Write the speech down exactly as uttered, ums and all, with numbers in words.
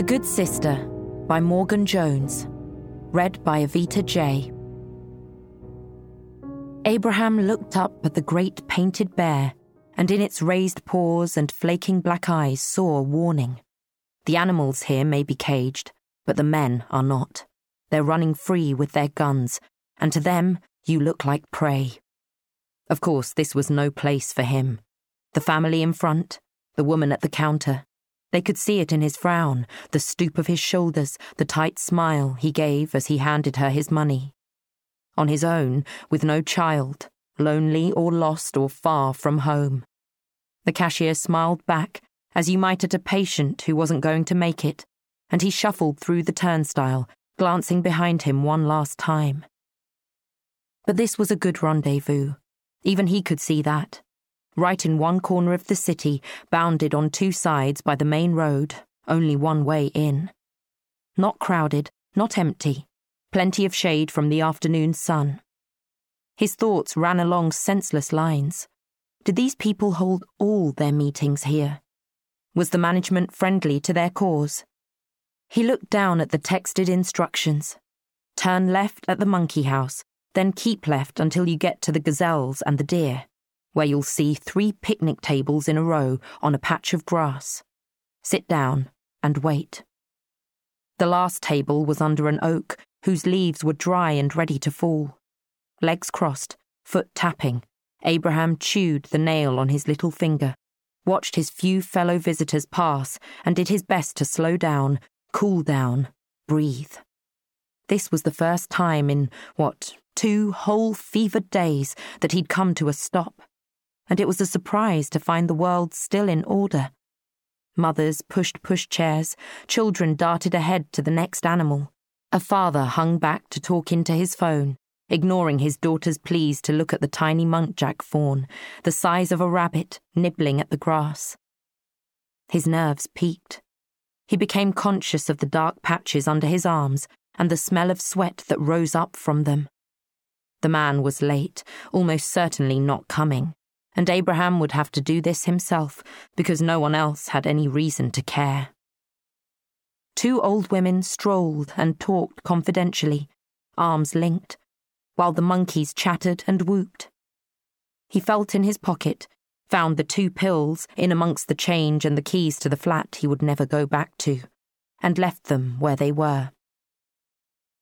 Good Sister by Morgan Jones. Read by Evita J. Abraham looked up at the great painted bear, and in its raised paws and flaking black eyes saw warning. The animals here may be caged, but the men are not. They're running free with their guns, and to them you look like prey. Of course, this was no place for him. The family in front, the woman at the counter. They could see it in his frown, the stoop of his shoulders, the tight smile he gave as he handed her his money. On his own, with no child, lonely or lost or far from home. The cashier smiled back, as you might at a patient who wasn't going to make it, and he shuffled through the turnstile, glancing behind him one last time. But this was a good rendezvous. Even he could see that. Right in one corner of the city, bounded on two sides by the main road, only one way in. Not crowded, not empty, plenty of shade from the afternoon sun. His thoughts ran along senseless lines. Did these people hold all their meetings here? Was the management friendly to their cause? He looked down at the texted instructions. Turn left at the monkey house, then keep left until you get to the gazelles and the deer, where you'll see three picnic tables in a row on a patch of grass. Sit down and wait. The last table was under an oak whose leaves were dry and ready to fall. Legs crossed, foot tapping, Abraham chewed the nail on his little finger, watched his few fellow visitors pass, and did his best to slow down, cool down, breathe. This was the first time in, what, two whole fevered days that he'd come to a stop. And it was a surprise to find the world still in order. Mothers pushed pushchairs, children darted ahead to the next animal. A father hung back to talk into his phone, ignoring his daughter's pleas to look at the tiny muntjac fawn, the size of a rabbit, nibbling at the grass. His nerves peaked. He became conscious of the dark patches under his arms and the smell of sweat that rose up from them. The man was late, almost certainly not coming. And Abraham would have to do this himself because no one else had any reason to care. Two old women strolled and talked confidentially, arms linked, while the monkeys chattered and whooped. He felt in his pocket, found the two pills in amongst the change and the keys to the flat he would never go back to, and left them where they were.